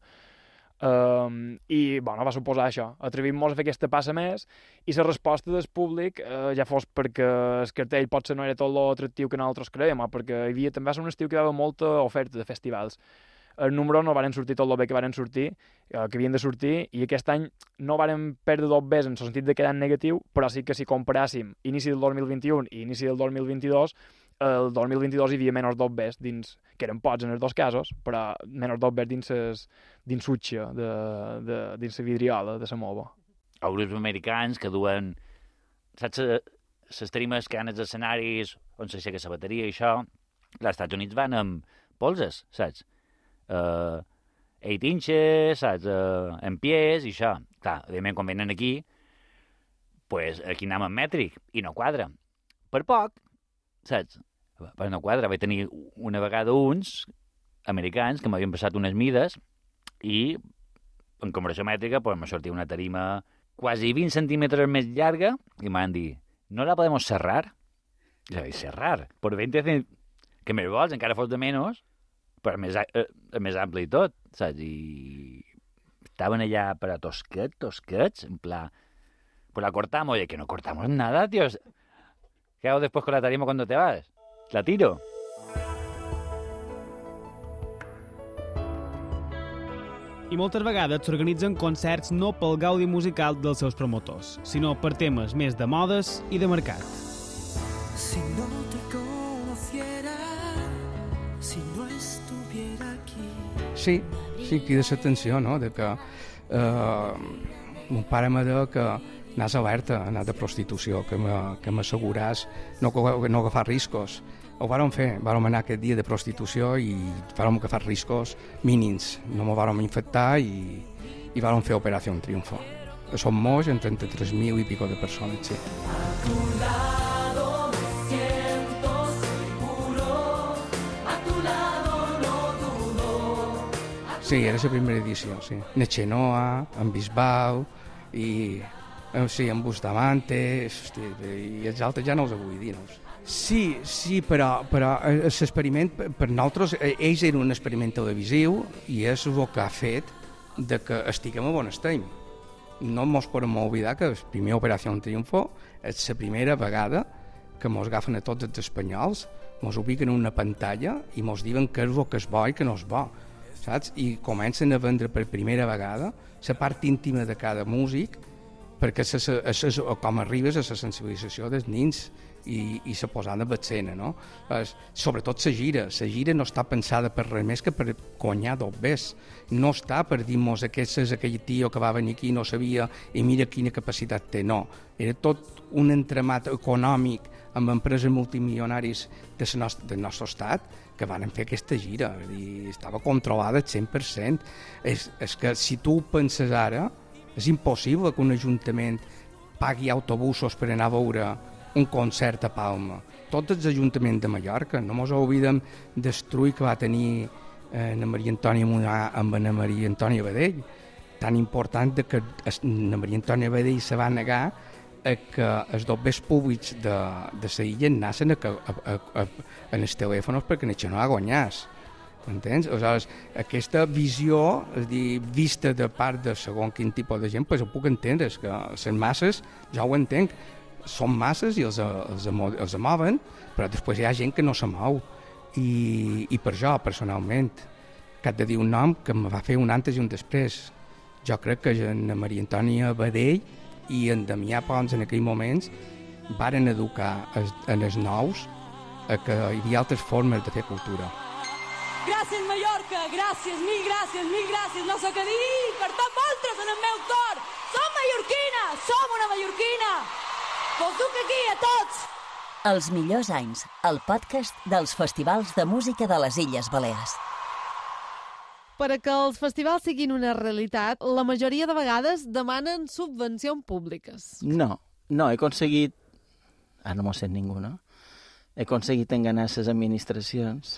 i bueno, va suposar això, atrevim-nos a fer aquesta passa més, i la resposta del públic, ja fos perquè el cartell potser no era tot l'atractiu que nosaltres creiem, o perquè hi havia també va ser un estiu que hi havia molta oferta de festivals. El número no varen sortir tot el bé que varen sortir, que havien de sortir, i aquest any no varen perdre 2 bes en el sentit de quedar en negatiu, però sí que si comparàssim inici del 2021 i inici del 2022, el 2022 hi havia menys 2 bes dins, que eren pocs en els 2 casos, però menys 2 bes dins l'utxa, dins la vidriola de la mova. O grups americans que duen, saps, les tarimes que hi ha als escenaris on s'aixeca la bateria i això, als Estats Units van amb polses, saps? 8 inches, saps, en pies i això. Clar, evidentment, quan venen aquí, pues aquí anem en mètric i no quadra. Per poc, saps? Però no quadra. Vaig tenir una vegada uns americans que m'havien passat unes mides i en comparació mètrica pues, me sortia una tarima quasi 20 centímetres més llarga i m'han dit, ¿no la podemos cerrar? I jo vaig cerrar. Por 20 que més vols, encara fos de menys, però més ampli i tot, saps? I estaven allà per a tosquets, en pla, pues la cortamos, oye, que no cortamos nada, tío. ¿Qué hago después con la tarima cuando te vas? La tiro. I moltes vegades s'organitzen concerts no pel gaudi musical dels seus promotors, sinó per temes més de modes i de mercat. Si no te conociera, si no estuviera aquí... Sí, crida l'atenció, no?, de que mon pare m'ha dit que anàs alerta, anar de prostitució, que m'asseguràs no agafar riscos. Ho vàrem fer, vàrem anar aquest dia de prostitució i vàrem agafar riscos mínims. No m'ho vàrem infectar i vàrem fer Operació Triunfo. Som molts, en 33.000 i pico de persones, sí. A tu lado me siento seguro, Sí, era la primera edició, sí. En Xenoa, en Bisbal, i sí, en Bustamante, i els altres ja no els vull dir, no? Sí, però l'experiment, per nosaltres, ells eren un experiment televisiu i és el que ha fet de que estiguem a on estem. No ens podem oblidar que la primera Operació Triunfo és la primera vegada que ens agafen a tots els espanyols, ens ubiquen en una pantalla i ens diuen què és el que és bo i què no és bo, saps? I comencen a vendre per primera vegada la part íntima de cada músic, perquè com arribes a la sensibilització dels nens i la posada en escena, no? Sobretot la gira no està pensada per res més que per guanyar dobbers, no està per dir-nos aquest és aquell tio que va venir aquí i no sabia i mira quina capacitat té, no, era tot un entramat econòmic amb empreses multimilionaris del nostre estat que van fer aquesta gira, i estava controlada al 100%. És que si tu ho penses ara, és impossible que un ajuntament pagui autobusos per anar a veure un concert a Palma. Tots els ajuntaments de Mallorca, no ens oblidem destruir que va tenir na Maria Antònia Munà amb na Maria Antònia Badell, tan important que na Maria Antònia Badell se va negar a que els dobbers públics de la illa nassen en els telèfons perquè no guanyàs. Entens? Aleshores, aquesta visió, és dir, vista de part de segon quin tipus de gent, pues ho puc entendre, és que les masses, ja ho entenc, són masses i els mouen, però després hi ha gent que no se mou. I per jo, personalment, que he de dir un nom que em va fer un antes i un després. Jo crec que en Maria Antònia Badell i en Damià Pons en aquells moments varen educar en els nous a que hi havia altres formes de fer cultura. Gràcies, Mallorca, gràcies, mil gràcies, no sé què dir, per tots vosaltres en el meu cor. Som mallorquina, som una mallorquina. Vos duc aquí a tots. Els millors anys, el podcast dels festivals de música de les Illes Balears. Per a que els festivals siguin una realitat, la majoria de vegades demanen subvencions públiques. No, he aconseguit... Ara no m'ho sent ningú, no? He aconseguit enganar les administracions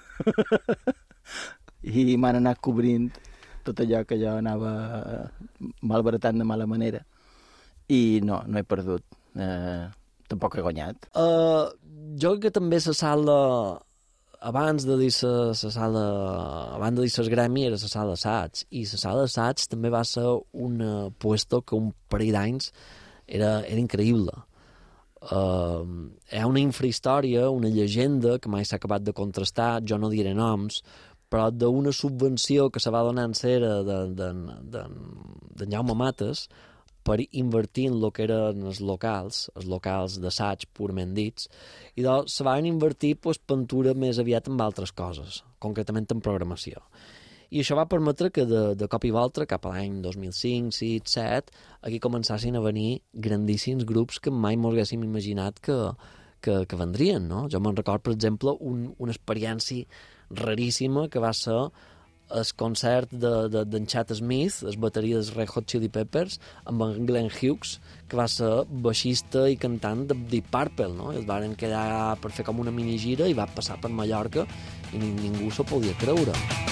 i m'han anat cobrint tot allò que jo anava malbaratant de mala manera. I no he perdut. Tampoc he guanyat. Jo crec que també la sala... Abans de dir el gremi era la sala d'assaig, i la sala d'assaig també va ser un puesto que un parell d'anys era increïble. Hi ha una infrahistòria, una llegenda que mai s'ha acabat de contrastar, jo no diré noms, però d'una subvenció que se va donar en cera de Jaume Mates per invertir en el que eren els locals d'assaig purament dits, i doncs se van invertir pintura més aviat amb altres coses, concretament en programació. I això va permetre que de cop i volta, cap a l'any 2005, 2006, 2007, aquí començassin a venir grandíssims grups que mai ens haguéssim imaginat que vendrien, no? Jo me'n record, per exemple, una experiència raríssima que va ser el concert d'en Chad Smith, el bateria dels Red Hot Chili Peppers, amb en Glenn Hughes, que va ser baixista i cantant de Deep Purple, no? Els varen quedar per fer com una minigira i va passar per Mallorca i ningú s'ho podia creure.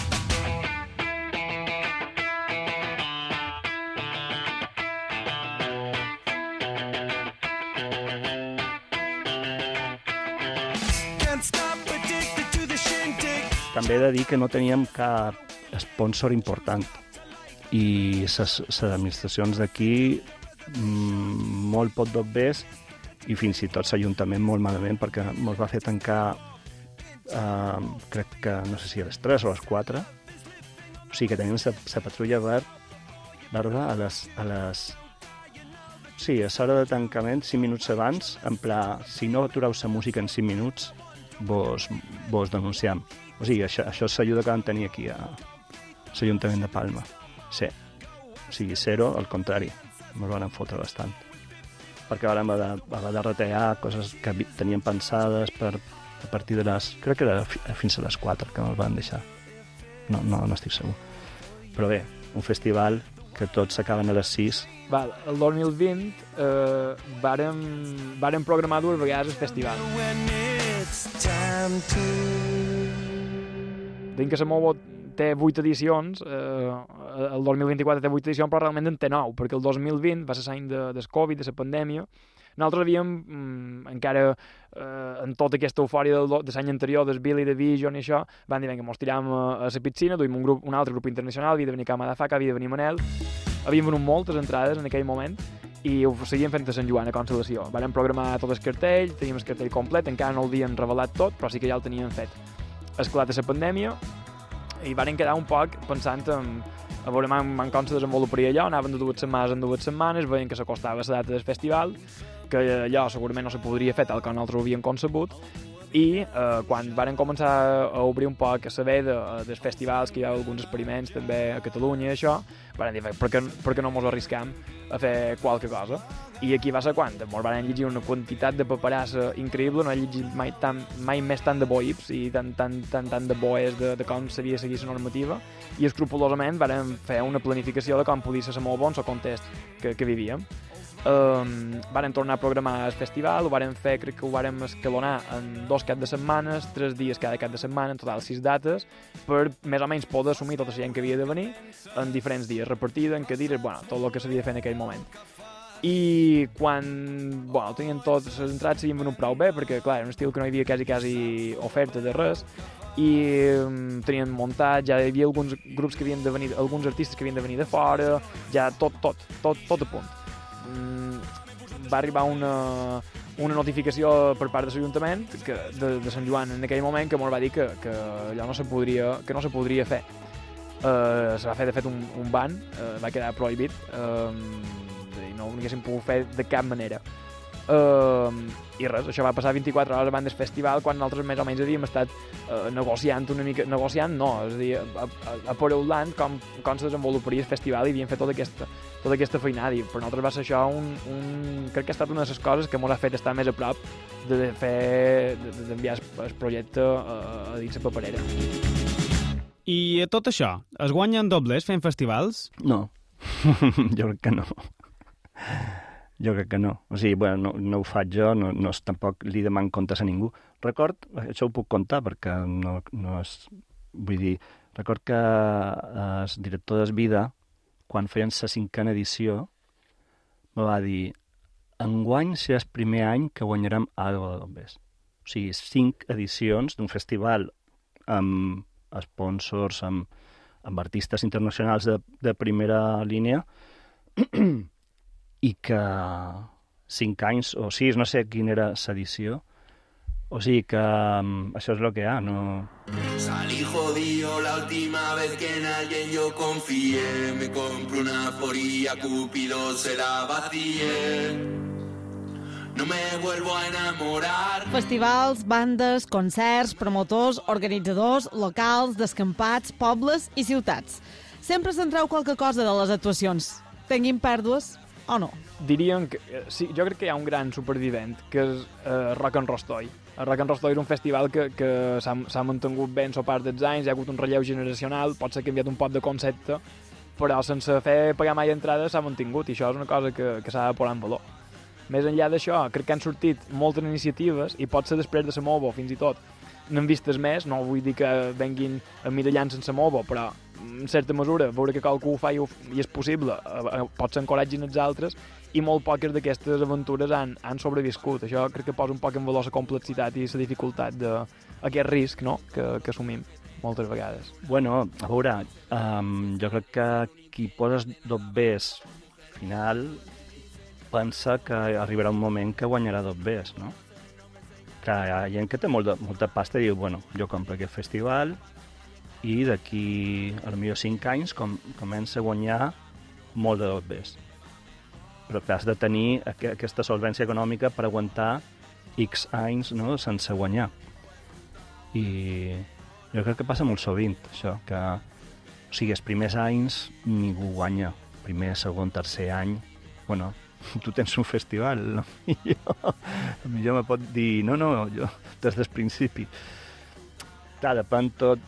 També he de dir que no teníem cap sponsor important i les administracions d'aquí molt poc dobbers i fins i tot l'Ajuntament molt malament perquè ens va fer tancar crec que no sé si a les 3 o a les 4, o sigui que teníem la patrulla verda a les sí, a l'hora de tancament 5 minuts abans, en pla si no atureu la música en 5 minuts vos denunciam. O sigui, això és l'ajuda que vam tenir aquí a l'Ajuntament de Palma. Sí. O sigui, zero, al contrari. Ens van fotre bastant. Perquè vam haver de retallar coses que teníem pensades a partir de les... Crec que era fins a les 4 que ens van deixar. No estic segur. Però bé, un festival que tots s'acaben a les 6. Val, el 2020 vàrem programar 2 vegades el festival. Tinc que se mou té 8 edicions, el 2024 té 8 edicions, però realment en té 9, perquè el 2020 va ser l'any del Covid, de la pandèmia. Nosaltres havíem, encara en tota aquesta eufòria de l'any anterior, del Billy, de Vision i això, van dir que mos tiràvem a la piscina, duim un altre grup internacional, havia de venir Camadafaka, havia de venir Manel, havíem venut moltes entrades en aquell moment, i ho seguíem fent a Sant Joan, a Consolació. Vàrem programar tot el cartell, teníem el cartell complet, encara no el havien revelat tot, però sí que ja el teníem fet. Esclata la pandèmia, i varen quedar un poc pensant a veure com se desenvoluparia allò, anaven de 2 setmanes en 2 setmanes, veient que s'acostava la data del festival, que allò segurament no se podria fer tal com nosaltres ho havíem concebut, i quan varen començar a obrir un poc a saber dels festivals, que hi ha alguns experiments també a Catalunya i això, varen dir, per què no mos arriscam a fer qualque cosa? I aquí va ser quan mos van llegir una quantitat de paperassa increïble, no he llegit mai més tant de boips i tant de boes de com s'havia de seguir la normativa, i escrupolosament varen fer una planificació de com podia ser molt bon el context que vivíem. Varen tornar a programar el festival, ho varen fer, crec que ho varen escalonar en 2 caps de setmanes, 3 dies cada cap de setmana, en total 6 dates, per més o menys poder assumir tota la gent que havia de venir en diferents dies, repartida en cadires, tot el que s'havia de fer en aquell moment. I quan tenien tots les entrades s'havien venut prou bé, perquè clar, era un estil que no hi havia quasi oferta de res, i tenien muntat, ja hi havia alguns grups que havien de venir, alguns artistes que havien de venir de fora, ja tot a punt. Va arribar una notificació per part de l'Ajuntament de Sant Joan en aquell moment que ens va dir que allò no se podria fer. Se va fer de fet un ban, va quedar prohibit, no ho haguéssim pogut fer de cap manera. I res, això va passar 24 hores abans del festival, quan nosaltres més o menys havíem estat negociant una mica, és a dir, aparaulant com se desenvoluparia el festival, i havíem fet tota aquesta feinada, i per nosaltres va ser això crec que ha estat una de les coses que ens ha fet estar més a prop d'enviar el projecte a dins la paperera. I a tot això, es guanyen doblers fent festivals? No, jo crec que no. Jo crec que no. O sigui, no ho faig jo, no tampoc li deman comptes a ningú. Això ho puc contar perquè no és... Vull dir, record que el director d'Esvida, quan feien la 5a edició, me va dir: enguany serà el primer any que guanyarem algo de doblers. O sigui, 5 edicions d'un festival amb sponsors, amb artistes internacionals de primera línia, i que 5 anys o 6, no sé quina era l'edició, o sigui que això és el que hi ha, no... Salí jodido la última vez que en alguien yo confié, me compro una foría, Cupido se la vacié. No me vuelvo a enamorar. Festivals, bandes, concerts, promotors, organitzadors, locals, descampats, pobles i ciutats. Sempre se'n treu qualque cosa de les actuacions. Tinguin pèrdues o no? Diríem que sí, jo crec que hi ha un gran supervivent, que és Rock and Rostoy. El Rock and Rostoy és un festival que s'ha mantingut bé en la part dels anys, hi ha hagut un relleu generacional, pot ser canviat un poc de concepte, però sense fer pagar mai entrada s'ha mantingut, i això és una cosa que s'ha de posar en valor. Més enllà d'això, crec que han sortit moltes iniciatives, i pot ser després de la Movo, fins i tot. N'hem vistes més, no vull dir que venguin emmirallant-se en la Movo, però en certa mesura, veure que qualcú ho fa i és possible, pot ser encoratgin els altres, i molt poques d'aquestes aventures han sobreviscut. Això crec que posa un poc en valor la complexitat i la dificultat d'aquest risc, no?, que assumim moltes vegades. Bueno, a veure, jo crec que qui poses dobbers final pensa que arribarà un moment que guanyarà dobbers, no? Que hi ha gent que té molta pasta i diu, bueno, jo compro aquest festival i d'aquí, potser 5 anys, comença a guanyar molt de dobbers. Però que has de tenir aquesta solvència econòmica per aguantar X anys, no?, sense guanyar. I jo crec que passa molt sovint, això, que o sigui, els primers anys ningú guanya. Primer, segon, tercer any, bueno, tu tens un festival, no? Millor me pot dir, no, jo des del principi. Clar, depèn tot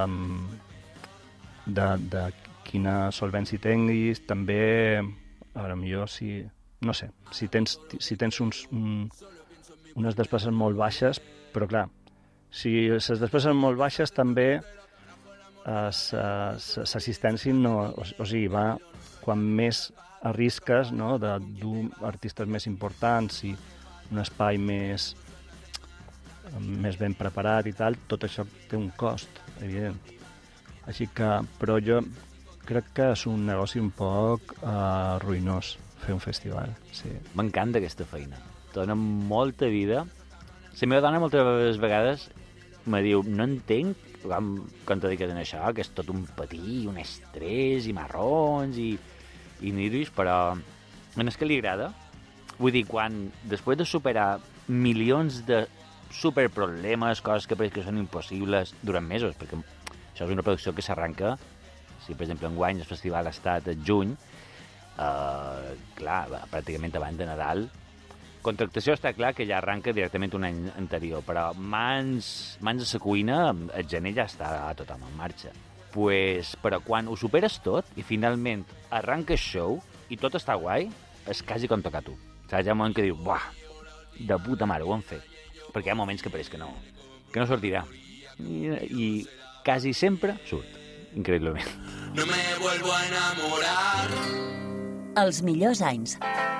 de quina solvència tinguis, també, potser si, no sé, si tens unes despeses molt baixes, però clar, si les despeses molt baixes també l'assistència no... O sigui, va... Quan més arrisques, no?, de dur artistes més importants i un espai més ben preparat i tal, tot això té un cost, evident. Així que, però jo crec que és un negoci un poc ruïnós fer un festival, sí. M'encanta aquesta feina. Dona molta vida. La meva dona moltes vegades me diu, no entenc quan te dediques a això, que és tot un patí, un estrès, i marrons, i nervis, però és que li agrada. Vull dir, quan després de superar milions de superproblemes, coses que pareix que són impossibles durant mesos, perquè això és una producció que s'arranca, si per exemple enguany el festival ha estat a juny, clar, pràcticament abans de Nadal, contractació està clar que ja arranca directament un any anterior, però mans a la cuina, el gener ja està tothom en marxa. Però quan ho superes tot i finalment arranca el show i tot està guai, és quasi com tocar tu. Saps? Hi ha un moment que dius, buah, de puta mare, ho han fet. Perquè hi ha moments que pareix que no sortirà. I quasi sempre surt, increïblement. No me vuelvo a enamorar. Els millors anys.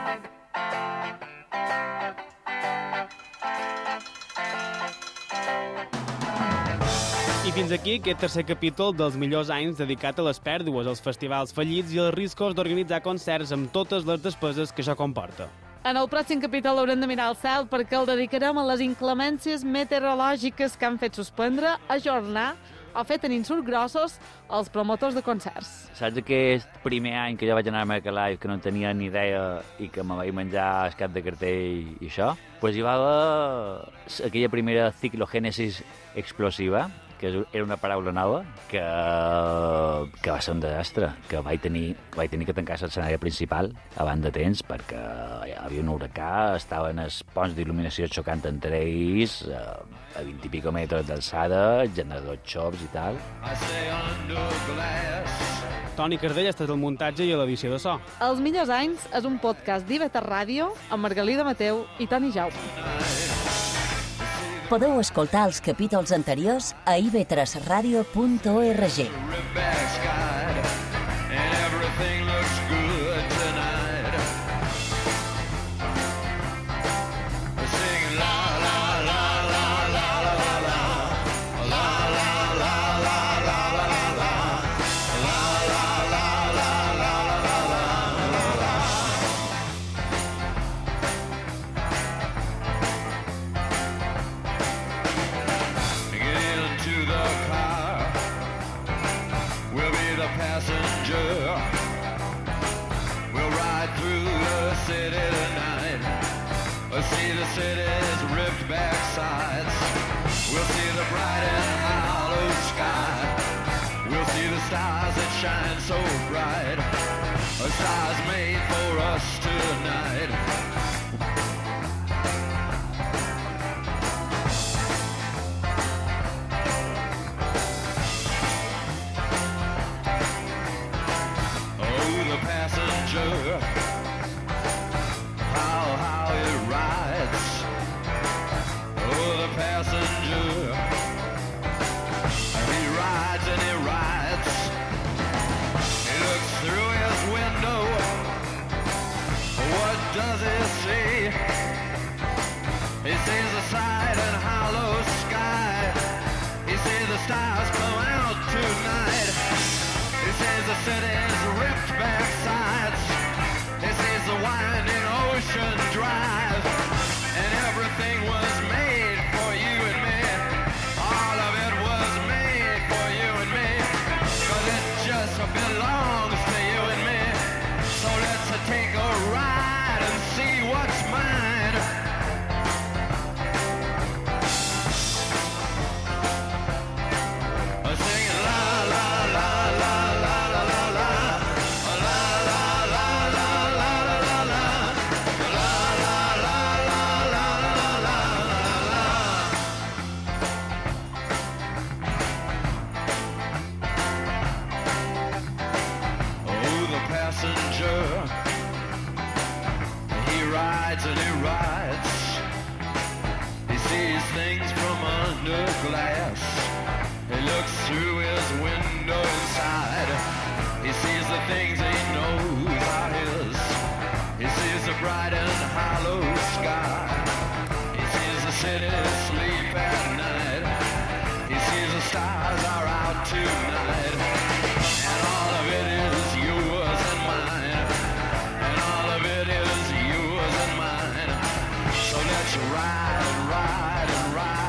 I fins aquí aquest tercer capítol dels millors anys dedicat a les pèrdues, als festivals fallits i als riscos d'organitzar concerts amb totes les despeses que això comporta. En el pròxim capítol haurem de mirar al cel perquè el dedicarem a les inclemències meteorològiques que han fet suspendre, ajornar o fer tenir insults grossos als promotors de concerts. Saps aquest primer any que jo vaig anar a America Live, que no tenia ni idea i que me vaig menjar el cap de cartell i això? Doncs hi va haver aquella primera ciclogènesis explosiva, que era una paraula nova, que va ser un desastre, que vaig tenir que tancar l'escenari principal abans de temps perquè hi havia un huracà, estaven els ponts d'il·luminació xocant entre ells a 20 i pico metres d'alçada, generadors xops i tal. Toni Cardell ha estat el muntatge i l'edició de so. Els millors anys és un podcast d'IV3 Ràdio amb Margalida Mateu i Toni Jaume. Podeu escoltar els capítols anteriors a ib3radio.org. See the city's ripped back sides. We'll see the bright and hollow sky. We'll see the stars that shine so bright. A stars made for us tonight. Oh, the passenger. Passenger, he rides and he rides. He looks through his window. What does he see? He sees the side and hollow sky. He sees the stars come out tonight. He sees the city's ripped back sides. He sees the winding ocean drive. And everything was made for you and me. All of it was made for you and me. 'Cause it just belongs to you and me. So let's take a ride and see what's mine. Singing la la la la la la la la. He rides and he rides. He sees things from under glass. He looks through his window. things he knows are his. He sees the bright and hollow sky. He sees the city sleep at night. He sees the stars are out tonight. And all of it is yours and mine. And all of it is yours and mine. So let's ride and ride and ride.